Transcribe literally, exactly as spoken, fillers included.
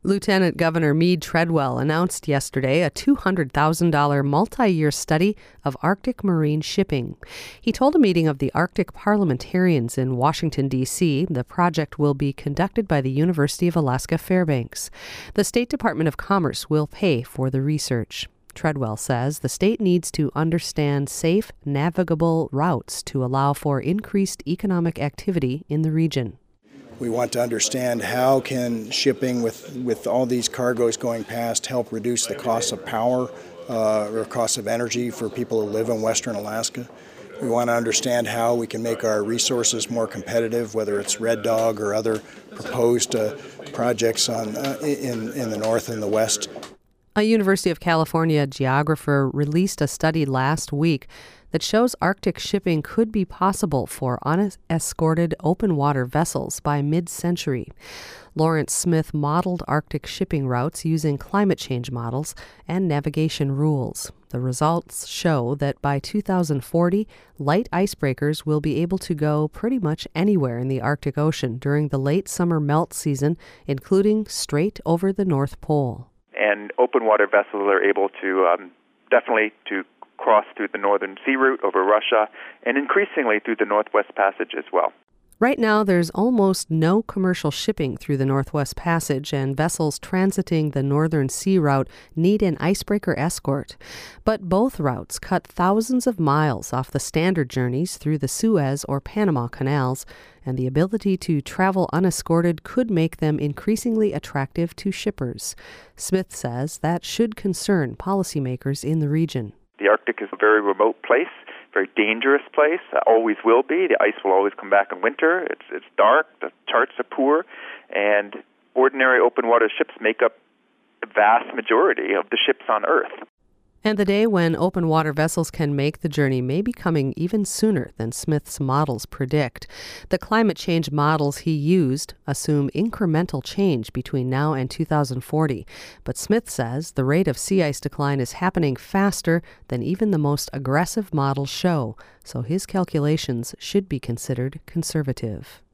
Lieutenant Governor Mead Treadwell announced yesterday a two hundred thousand dollars multi-year study of Arctic marine shipping. He told a meeting of the Arctic parliamentarians in Washington, D C the project will be conducted by the University of Alaska Fairbanks. The State Department of Commerce will pay for the research. Treadwell says the state needs to understand safe, navigable routes to allow for increased economic activity in the region. We want to understand how can shipping with, with all these cargoes going past help reduce the cost of power uh, or cost of energy for people who live in Western Alaska. We want to understand how we can make our resources more competitive, whether it's Red Dog or other proposed uh, projects on, uh, in, in the north and the west. A University of California geographer released a study last week that shows Arctic shipping could be possible for unescorted open water vessels by mid-century. Lawrence Smith modeled Arctic shipping routes using climate change models and navigation rules. The results show that by two thousand forty, light icebreakers will be able to go pretty much anywhere in the Arctic Ocean during the late summer melt season, including straight over the North Pole. And open water vessels are able to um, definitely to cross through the Northern Sea route over Russia and increasingly through the Northwest Passage as well. Right now, there's almost no commercial shipping through the Northwest Passage, and vessels transiting the Northern Sea route need an icebreaker escort. But both routes cut thousands of miles off the standard journeys through the Suez or Panama canals, and the ability to travel unescorted could make them increasingly attractive to shippers. Smith says that should concern policymakers in the region. The Arctic is a very remote place, very dangerous place, uh, always will be. The ice will always come back in winter. It's it's dark, the charts are poor, and ordinary open water ships make up the vast majority of the ships on Earth. And the day when open water vessels can make the journey may be coming even sooner than Smith's models predict. The climate change models he used assume incremental change between now and two thousand forty. But Smith says the rate of sea ice decline is happening faster than even the most aggressive models show, so his calculations should be considered conservative.